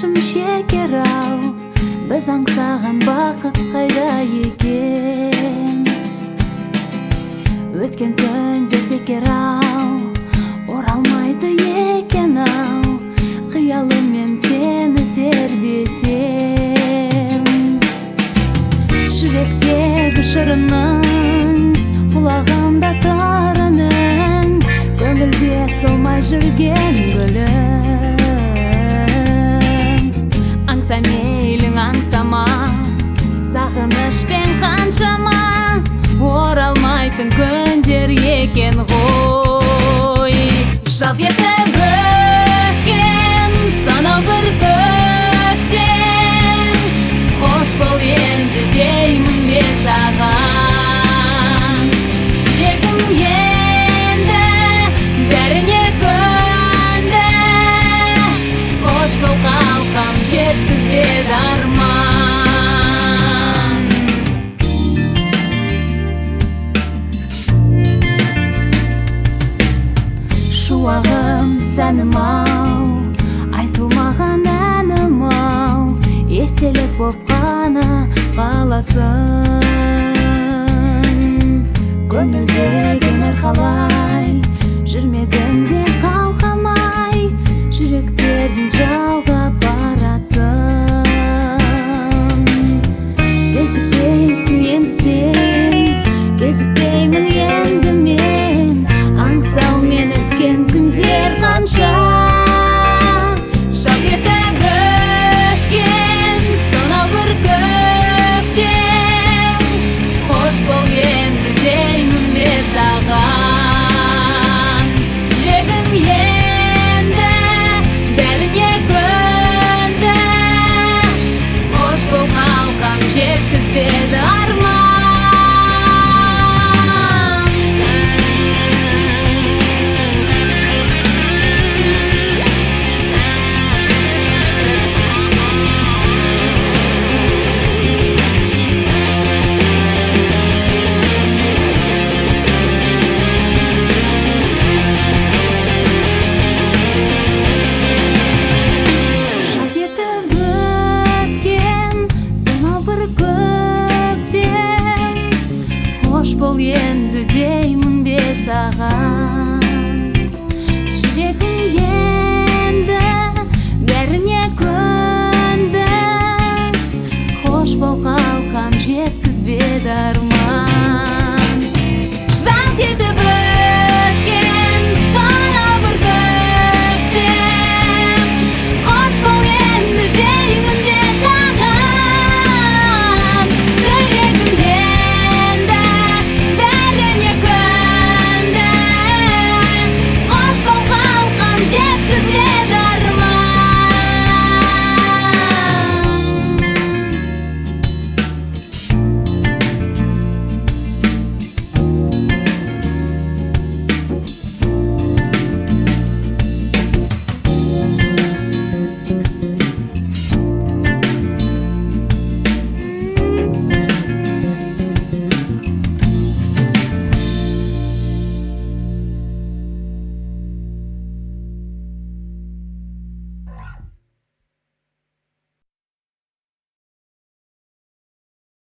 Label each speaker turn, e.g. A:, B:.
A: шашым шекер ау, біз аңсаған бақыт қайда екен? Өткен күндер бекер ау, оралмайды екен ау, қиялыммен сені тербетем. Жүректегі шырының, құлағымда тарының, көңілде солмай жүрген гүлім. Аңса мейлің аңсама, сағынышпен қаншама, оралмайтын күндер екен ғой. Жалт етіп өткен санау бір көктем, қош бол енді деймін бе саған. Жүрегім енді бәріне көнді, қош бол қалқам жеткізбеді арман. Шуағым сәнім ау, айтылмаған әнім ау, естелік боп қана қаласың. Көңілдегі өмір қалай, жүрмедің бе қалқамай, жүректердің жалға